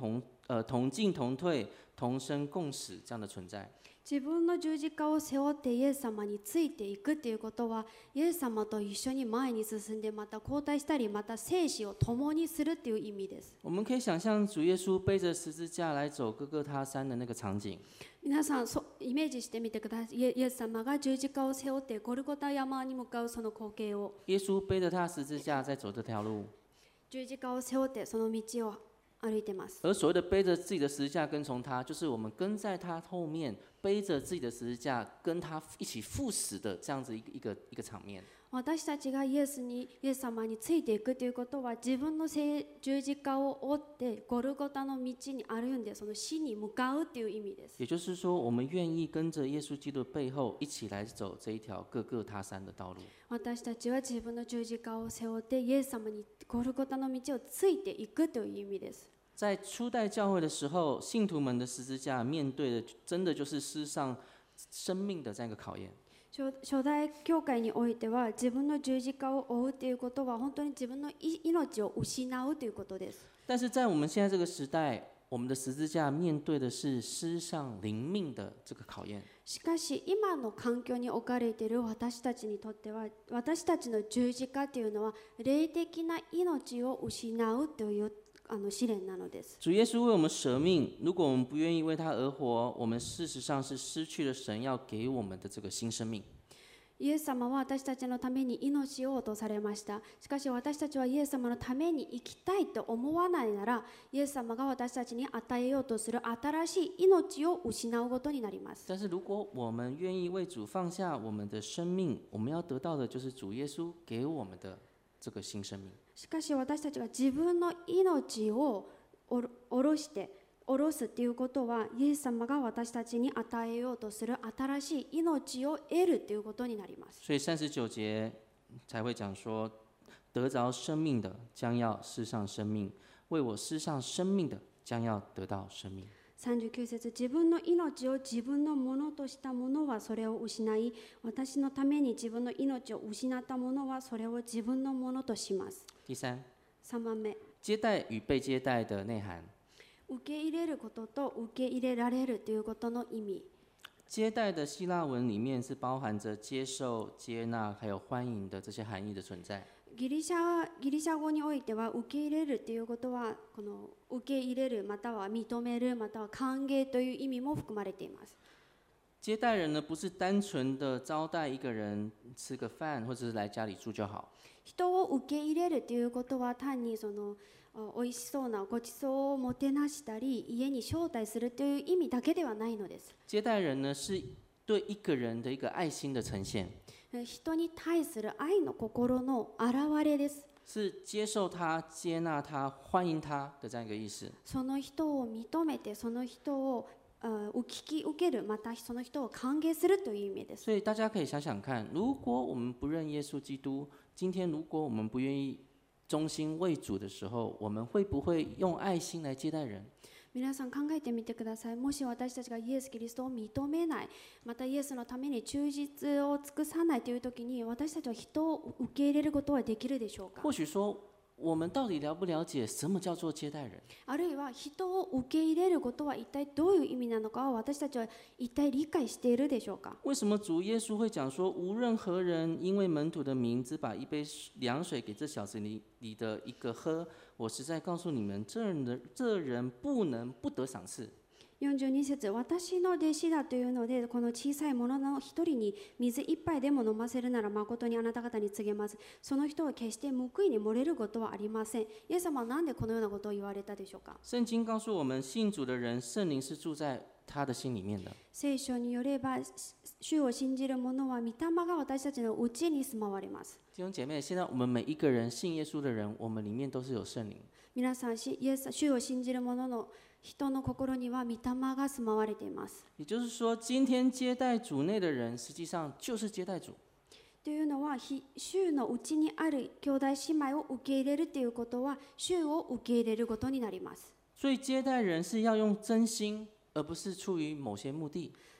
同进同退、同生共死这样的存在。 自分の十字架を背負ってイエス様についていくということは、イエス様と一緒に前に進んで、また交代したり、また生死を共にするという意味です。 我们可以想象主耶稣背着十字架来走各个他山的那个场景。 皆さんイメージしてみてください。イエス様が十字架を背負ってゴルゴタ山に向かうその光景を。 耶稣背着他的十字架在走这条路。 十字架を背負ってその道を歩いてます。 而所谓的背着自己的十字架跟从他，就是我们跟在他后面，背着自己的十字架跟他一起赴死的这样子一个场面。 私たちがイエス様についていくということは、自分の十字架を追ってゴルゴタの道に歩んで、その死に向かうという意味です。 也就是说，我们愿意跟着耶稣基督的背后，一起来走这一条各个他山的道路。 私たちは自分の十字架を背負ってイエス様にゴルゴタの道をついていくという意味です。 在初代教会的时候，信徒们的十字架面对的，真的就是世上生命的这样一个考验。 初代教会においては、自分の十字架を追うということは、本当に自分の命を失うということです。 但是在我们现在这个时代，我们的十字架面对的是世上灵命的这个考验。 しかし今の環境に置かれている私たちにとっては、私たちの十字架というのは霊的な命を失うという試練なのです。 主耶稣为我们舍命，如果我们不愿意为他而活，我们事实上是失去了神要给我们的这个新生命。 イエス様は私たちのために命を落とされました。しかし私たちはイエス様のために生きたいと思わないなら、イエス様が私たちに与えようとする新しい命を失うことになります。 但是如果我们愿意为主放下我们的生命，我们要得到的就是主耶稣给我们的这个新生命。 しかし私たちが自分の命を下ろすということは、イエス様が私たちに与えようとする新しい命を得るということになります。 所以39节才会讲说，得着生命的将要世上生命，为我世上生命的将要得到生命。 39節、自分の命を自分のものとした者はそれを失い、私のために自分の命を失った者はそれを自分のものとします。 第三 3番目、 接待与被接待的内涵。 受け入れることと受け入れられるということの意味。 接待的希腊文里面是包含着接受、接纳还有欢迎的这些含义的存在。 ギリシャ語においては、受け入れるということは、この受け入れる、または認める、または歓迎という意味も含まれています。 接待人呢，不是单纯的招待一个人吃个饭，或者是来家里住就好。 人を受け入れるということは、単にその美味しそうなごちそうをもてなしたり、家に招待するという意味だけではないのです。 接待人呢，是对一个人的一个愛心的呈現。 人に対する愛の心の表れです。 是接受他、接纳他、欢迎他的这样一个意思。 その人を認めて、その人を聞き受ける、またその人を歓迎するという意味です。 所以大家可以想想看，如果我们不认耶稣基督，今天如果我们不愿意忠心为主的时候，我们会不会用愛心来接待人？ 皆さん考えてみてください。もし私たちがイエス・キリストを認めない、またイエスのために忠実を尽くさないという時に、私たちは人を受け入れることはできるでしょうか。 或許说，我们到底了不了解什么叫做接待人？ あるいは人を受け入れることは一体どういう意味なのかを私たちは一体理解しているでしょうか。 为什么主耶稣会讲说，无任何人因为门徒的名只把一杯凉水给这小子里的一个喝？我实在告诉你们，这人不能不得赏赐。 42節、私の弟子だというので、この小さい者の一人に水一杯でも飲ませるなら、誠にあなた方に告げます。その人は決して報いに漏れることはありません。イエス様は何でこのようなことを言われたでしょうか。 聖經告訴我們，信主的人，聖靈是住在他的心裡面的。 聖書によれば、主を信じる者は御霊が私たちのうちに住まわれます。 弟兄姐妹，现在我们每一个人信耶稣的人，我们里面都是有聖靈。 皆さん、主を信じる者の人の心には御霊が住まわれています。 也就是说，今天接待主内的人，实际上就是接待主。 というのは、主のうちにある兄弟姉妹を受け入れるということは、主を受け入れることになります。 所以接待人是要用真心，而不是出于某些目的。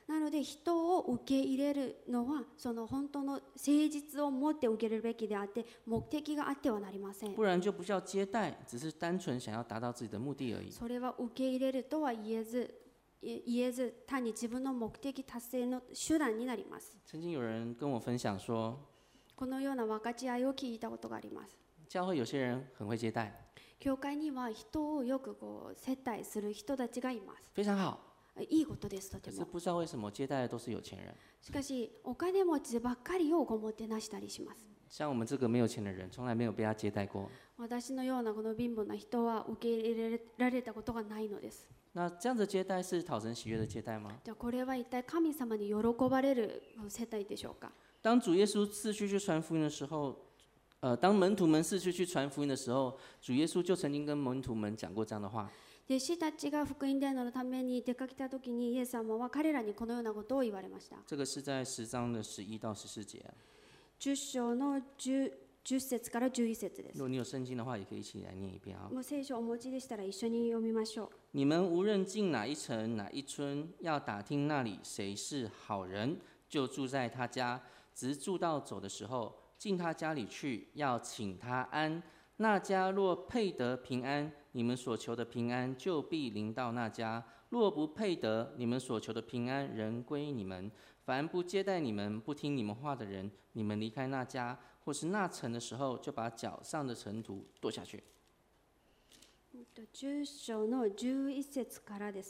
なので人を受け入れるのはその本当の誠実を持って受け入れるべきであって目的があってはなりません。 不然就不叫接待，只是单纯想要达到自己的目的而已。 それは受け入れるとは言えず単に自分の目的達成の手段になります。 曾经有人跟我分享说， このような分かち合いを聞いたことがあります。 教会有些人很会接待， 教会には人をよく接待する人たちがいます。 非常好。 いいことです。と可ても。 是不知道为什么接待的都是有钱人。 しかしお金持ちばっかりをごもてなしたりします。 像我们这个没有钱的人，从来没有被他接待过。 私のようなこの貧乏な人は受け入れられたことがないのです。 那这样的接待是讨神喜悦的接待吗？ じゃあこれは一体神様に喜ばれる接待でしょうか。 当主耶稣四处去传福音的时候，当门徒们四处去传福音的时候，主耶稣就曾经跟门徒们讲过这样的话。 弟子たちが福音伝道のために出かけたときにイエス様は彼らにこのようなことを言われました。 这个是在10章的11到14节。 10章の10節から11節です。 如果你有圣经的话，也可以一起来念一遍啊。 もう聖書をお持ちでしたら一緒に読みましょう。 你们无论进哪一城哪一村，要打听那里谁是好人，就住在他家，直住到走的时候，进他家里去，要请他安。那家若配得平安，你们所求的平安就必临到那家；若不配得，你们所求的平安仍归你们。凡不接待你们、不听你们话的人，你们离开那家或是那城的时候，就把脚上的尘土跺下去。 10章の11節からです。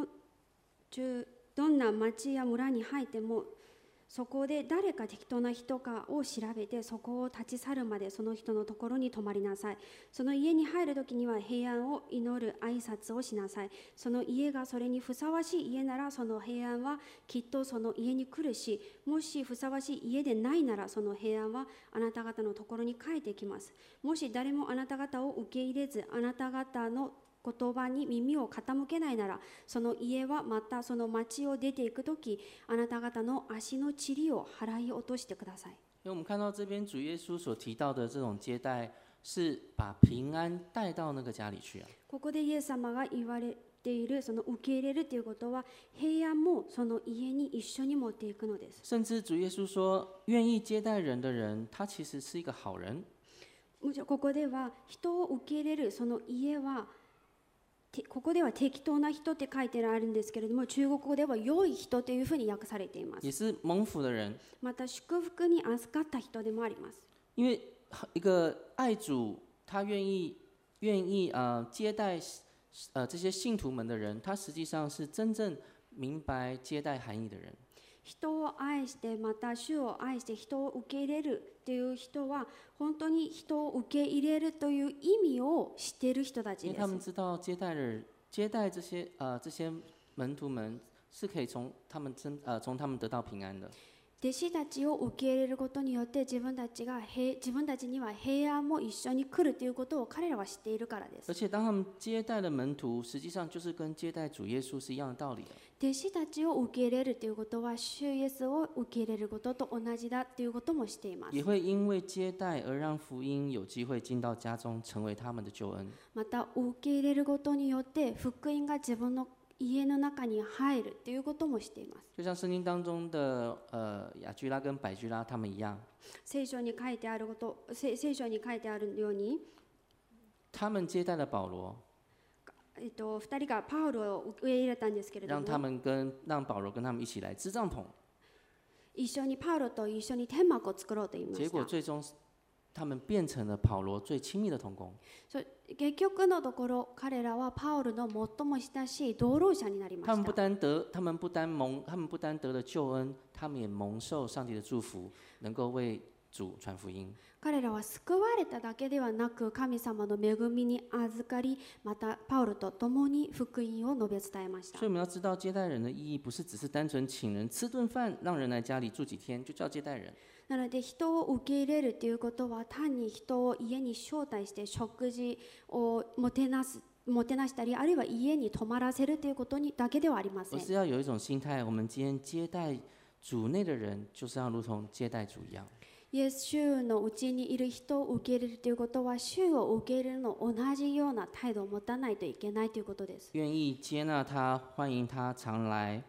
どんな町や村に入ってもそこで誰か適当な人かを調べてそこを立ち去るまでその人のところに泊まりなさい。その家に入るときには平安を祈る挨拶をしなさい。その家がそれにふさわしい家ならその平安はきっとその家に来るし、もしふさわしい家でないならその平安はあなた方のところに帰ってきます。もし誰もあなた方を受け入れずあなた方の言葉に耳を傾けないなら、その家はまたその町を出ていくとき、あなた方の足の塵を払い落としてください。 因为我们看到这边主耶稣所提到的这种接待，是把平安带到那个家里去啊。 ここでイエス様が言われているその受け入れるということは、平安もその家に一緒に持っていくのです。 甚至主耶稣说，愿意接待人的人，他其实是一个好人。 ここでは人を受け入れるその家は、ここでは適当な人って書いてあるんですけれども、中国語では良い人というふうに訳されています。 也是蒙福的人。 また祝福に預かった人でもあります。 因为一个爱主，他愿意接待这些信徒们的人，他实际上是真正明白接待含义的人。 人を愛してまた主を愛して人を受け入れるという人は本当に人を受け入れるという意味を知っている人たち因为です。 他们知道接待这些门徒们是可以从他们得到平安的。 弟子たちを受け入れることによって自分たちには平安も一緒に来るということを彼らは知っているからです。 而且当他们接待的门徒，实际上就是跟接待主耶稣是一样的道理的。 弟子たちを受け入れるということは主イエスを受け入れることと同じだということもしています。 也会因为接待而让福音有机会进到家中，成为他们的救恩。 また受け入れることによって福音が自分の家の中に入るということもしています。 就像圣经当中的雅居拉跟百居拉他们一样， 聖書に書いてあるように、 他们接待了保罗， 2人がパウロを受け入れたんですけれども、 让保罗跟他们一起来支帐篷。 一緒にパウロと一緒に天幕を作ろうと言いま结した。 果最终他们变成了保罗最亲密的同工。 結局のところ彼らはパウロの最も親しい同労者になりま他们不した。 单得了救恩，他们也蒙受上帝的祝福，能够为主传福音。 彼らは救われただけではなく神様の恵みに預かり、またパウロと共に福音を述べ伝えました。 所以我们要知道，接待人的意义不是只是单纯请人吃顿饭，让人来家里住几天就叫接待人。 なので人を受け入れるということは単に人を家に招待して食事をもてなしたり、あるいは家に泊まらせるということにだけではありません。 而是要有一种心态，我们今天接待主内的人，就是要如同接待主一样。 イエス主のうちにいる人を受け入れるということは、主を受け入れるの同じような態度を持たないといけないということです。 愿意接纳他，欢迎他常来。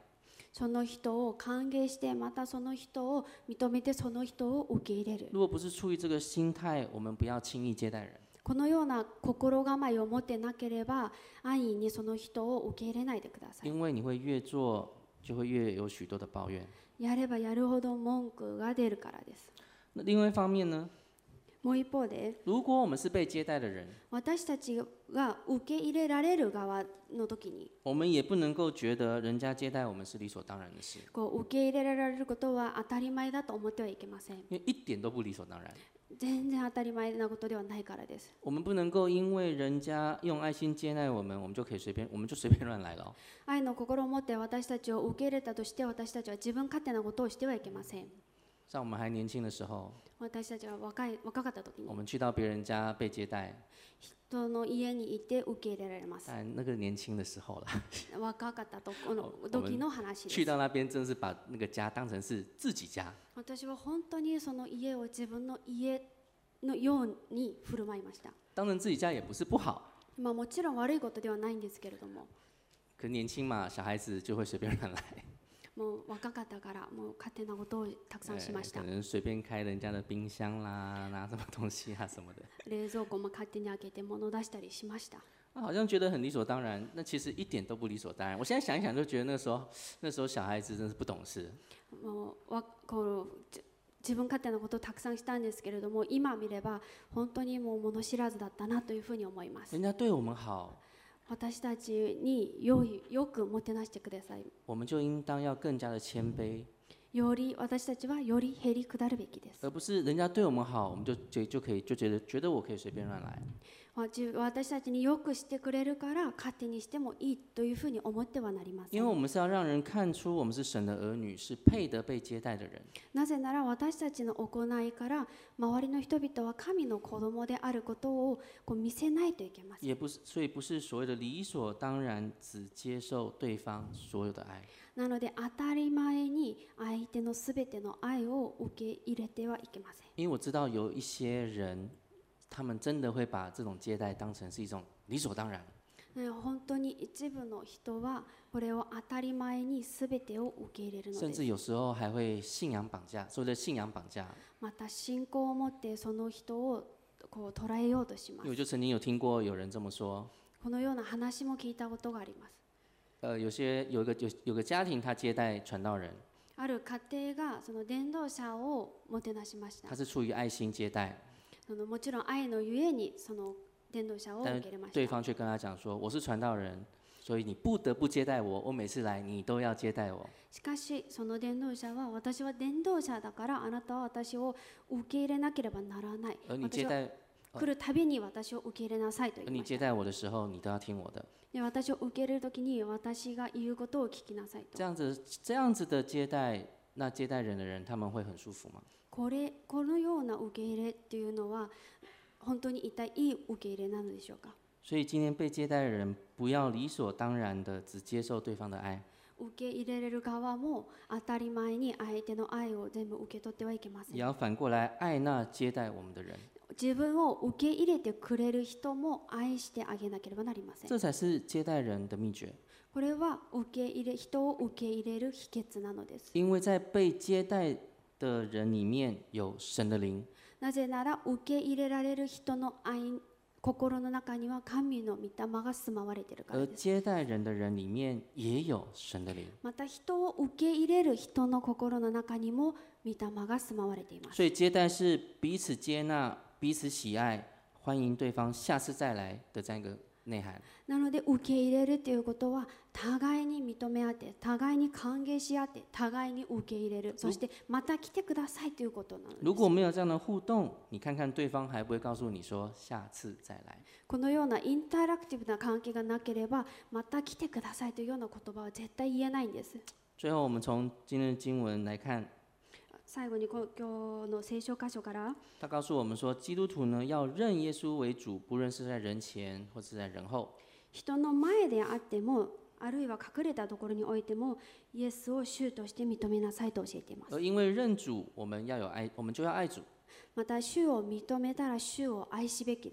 その人を歓迎して、またその人を認めて、その人を受け入れる。 如果不是出于这个心态，我们不要轻易接待人。 このような心構えを持ってなければ、安易にその人を受け入れないでください。 因为你会越做，就会越有许多的抱怨。 やればやるほど文句が出るからです。 那另外一方面呢？ もう一方で、 如果我们是被接待的人， 私たちが受け入れられる側の時に、 我们也不能够觉得人家接待我们是理所当然的事， 受け入れられることは当たり前だと思ってはいけません。 因为一点都不理所当然。 全然当たり前なことではないからです。 我们不能够因为人家用爱心接待我们，我们就可以随便，我们就随便乱来了哦。 愛の心を持って私たちを受け入れたとして、私たちは自分勝手なことをしてはいけません。 像我们还年轻的时候， 私たちが若かった時に、 我们去到别人家被接待， 人の家に行って受け入れられます。 但那个年轻的时候了， 若かった時の話です。 去到那边真是把那个家当成是自己家。 私は本当にその家を自分の家のように振る舞いました。 当成自己家也不是不好， もちろん悪いことではないんですけれども、 可年轻嘛，小孩子就会随便乱来。 もう若かったからもう勝手なことをたくさんしました。 可能随便开人家的冰箱啦，拿什么东西啊什么的。 冷蔵庫も勝手に開けて物出したりしました。 好像觉得很理所当然，那其实一点都不理所当然。我现在想一想，就觉得那时候小孩子真是不懂事。 もうこう自分勝手なことをたくさんしたんですけれども、今見れば本当にもう物知らずだったなというふうに思います。 人家对我们好， 私たちによくもてなしてください。 我们就应当要更加的谦卑， 私たちはよりへり下るべきです。 而不是人家对我们好，我们就可以觉得我可以随便乱来。 私たちによくしてくれるから勝手にしてもいいというふうに思ってはなりません。 因为我们是要让人看出我们是神的儿女，是配得被接待的人。 なぜなら私たちの行いから周りの人々は神の子供であることを見せないといけません。 所以不是所谓的理所当然只接受对方所有的爱。 なので当たり前に相手のすべての愛を受け入れてはいけません。 因为我知道有一些人，他们真的会把这种接待当成是一种理所当然。 本当に一部の人はこれを当たり前にすべてを受け入れるのです。 甚至有时候还会信仰绑架，所谓的信仰绑架。 また信仰を持ってその人を捉えようとします。 因为我就曾经有听过有人这么说。 このような話も聞いたことがあります。 有个家庭，他接待传道人。 ある家庭がその伝道者をもてなしました。 他是出于爱心接待。 もちろん愛のゆえにその伝道者を受け入れました。 对方却跟他讲说：“我是传道人，所以你不得不接待我。我每次来，你都要接待我。” しかしその伝道者は、私は伝道者だからあなたは私を受け入れなければならない。私は来るたびに私を受け入れなさいと言いました。 你接待我的時候，你都要聽我的。 で、私を受け入れるときに私が言うことを聞きなさいと。 这样子的接待，那接待人的人他们会很舒服吗？ このような受け入れっていうのは本当に一体いい受け入れなのでしょうか？ 所以今天被接待的人不要理所当然的只接受对方的愛。 受け入れる側も当たり前に相手の愛を全部受け取ってはいけません。 也要反过来愛那接待我們的人。 自分を受け入れてくれる人も愛してあげなければなりません。 這才是接待人的秘訣。 これは人を受け入れる秘訣なのです。 因為在被接待的人裡面有神的靈。 なぜなら受け入れられる人の心の中には神の御霊が住まわれているからです。 而接待人的人裡面也有神的靈。 また人を受け入れる人の心の中にも御霊が住まわれています。 所以接待是彼此接納、彼此喜愛、歡迎對方下次再來的這樣一個內涵。 なので受け入れるということは互いに認め合って、互いに歓迎し合って、互いに受け入れる、そしてまた来てくださいということなのです。 如果沒有這樣的互動，你看看對方還不會告訴你說下次再來。 このようなインタラクティブな関係がなければ、また来てくださいというような言葉は絶対言えないんです。 最後我們從今日的經文來看。 最後に今日の聖書箇所から、 他告訴我們說，基督徒呢要認耶穌為主，不論是在人前或是在人後。 人の前であっても、あるいは隠れたところにおいても、イエスを主として認めなさいと教えています。 而因為認主，我們就要愛主。 また主を認めたら主を愛しべきです。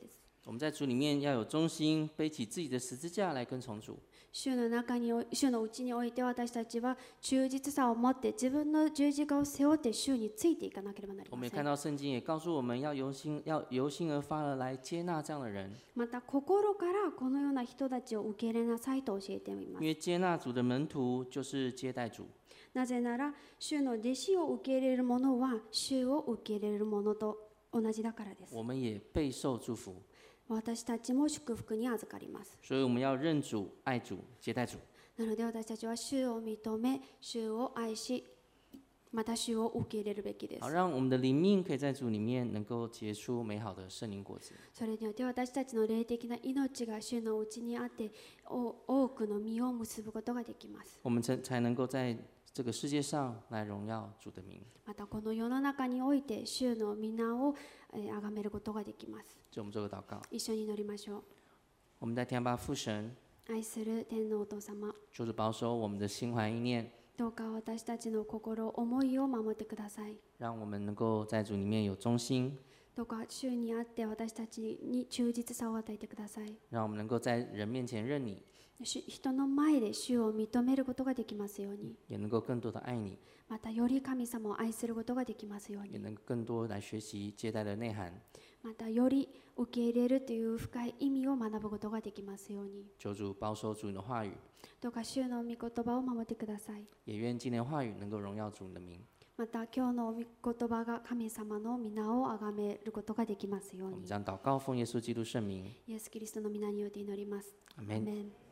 我们在主里面要有忠心，背起自己的十字架来跟从主。 主のうちにおいて私たちは忠実さを持って自分の十字架を背負って主についていかなければなりません。 我们也看到圣经也告诉我们要由心而发的来接纳这样的人。 また心からこのような人たちを受け入れなさいと教えています。 因为接纳主的门徒就是接待主。 なぜなら主の弟子を受け入れる者は主を受け入れる者と同じだからです。 我们也备受祝福。 私たちも祝福に預かります。 所以我们要认主、爱主、接待主。 なので私たちは主を認め、主を愛し、また主を受け入れるべきです。 好，让我们的灵命可以在主里面能够结出美好的圣灵果子。 それによって私たちの霊的な命が主のうちにあって多くの実を結ぶことができます。 我们才能够在这个世界上来荣耀主的名。 またこの世の中において主の皆を崇めることができます。 就我们做个祷告。 一緒に祈りましょう。 我们在天父父神， 愛する天皇お父様、 求主保守我们的心怀意念， どうか私たちの心、思いを守ってください。 让我们能够在主里面有忠心， どうか主にあって私たちに忠実さを与えてください。 让我们能够在人面前认你， 人の前で主を認めることができますように。 也能够更多的爱你， またより神様を愛することができますように。 也能够更多来学习接待的内涵。 またより受け入れるという深い意味を学ぶことができますように。 求主保守主的话语， どうか主の御言葉を守ってください。 也愿今天的话语能够荣耀主的名。 また今日の御言葉が神様の皆を崇めることができますように。 我们将祷告奉耶稣基督圣名， イエス・キリストの皆によって祈ります。 阿門。 アメン。